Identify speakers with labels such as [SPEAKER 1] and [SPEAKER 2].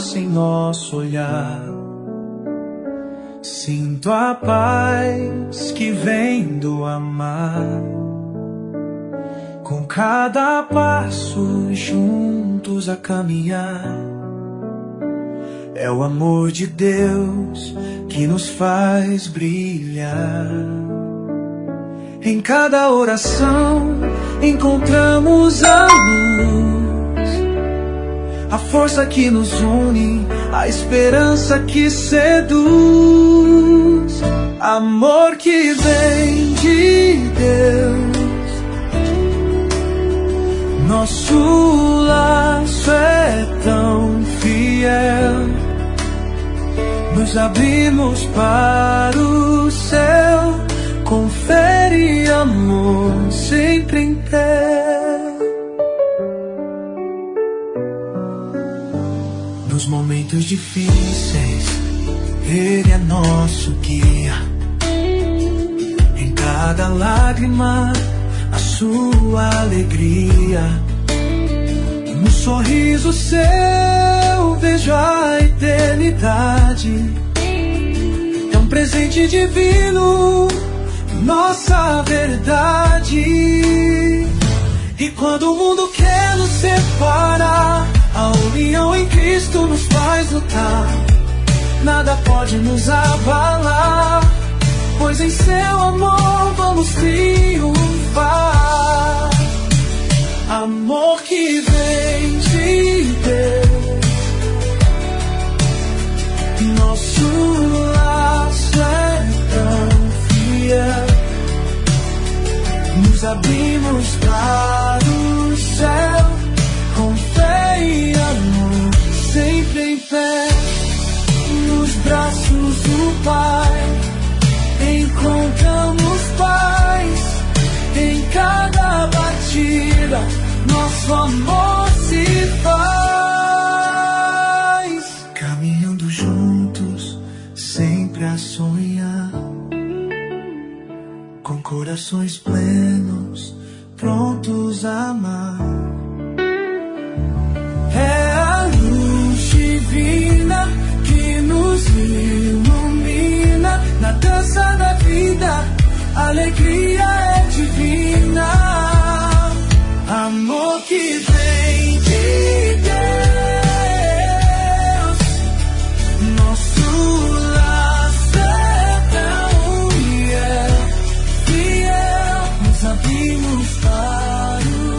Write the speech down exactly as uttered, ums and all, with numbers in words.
[SPEAKER 1] passa em nosso olhar. Sinto a paz que vem do amar. Com cada passo juntos a caminhar. É o amor de Deus que nos faz brilhar. Em cada oração encontramos a luz, a força que nos une, a esperança que seduz. Amor que vem de Deus, nosso laço é tão fiel. Nos abrimos para o céu, confere amor sempre em pé. Nos momentos difíceis, Ele é nosso guia. Em cada lágrima, a sua alegria. No sorriso seu, vejo a eternidade. É um presente divino, nossa verdade. E quando o mundo quer nos separar, a união em Cristo nos faz lutar. Nada pode nos abalar, pois em seu amor vamos triunfar. Amor que vem de Deus, nosso laço é tão fiel. Nos abrimos para o céu, com fé e amor sempre em pé. Nos braços do Pai encontramos paz. Em cada batida nosso amor se faz. Caminhando juntos, sempre a sonhar, com corações plenos, prontos a amar. É a luz divina que nos ilumina. Na dança da vida, a alegria é divina. Amor que vem de Deus, nosso laço é tão fiel, fiel. Nos abrimos para o